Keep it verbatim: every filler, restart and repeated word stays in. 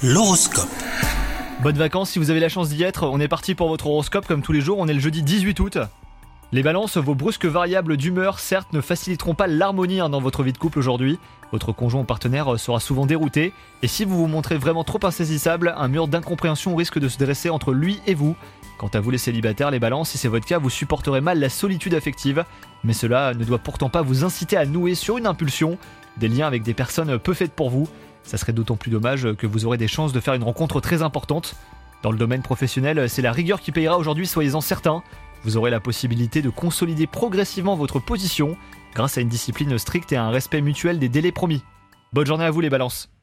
L'horoscope. Bonnes vacances si vous avez la chance d'y être, on est parti pour votre horoscope comme tous les jours, on est le jeudi dix-huit août. Les balances, vos brusques variables d'humeur, certes, ne faciliteront pas l'harmonie hein, dans votre vie de couple aujourd'hui. Votre conjoint ou partenaire sera souvent dérouté, et si vous vous montrez vraiment trop insaisissable, un mur d'incompréhension risque de se dresser entre lui et vous. Quant à vous les célibataires, les balances, si c'est votre cas, vous supporterez mal la solitude affective, mais cela ne doit pourtant pas vous inciter à nouer sur une impulsion des liens avec des personnes peu faites pour vous. Ça serait d'autant plus dommage que vous aurez des chances de faire une rencontre très importante. Dans le domaine professionnel, c'est la rigueur qui payera aujourd'hui, soyez-en certains. Vous aurez la possibilité de consolider progressivement votre position grâce à une discipline stricte et à un respect mutuel des délais promis. Bonne journée à vous les balances.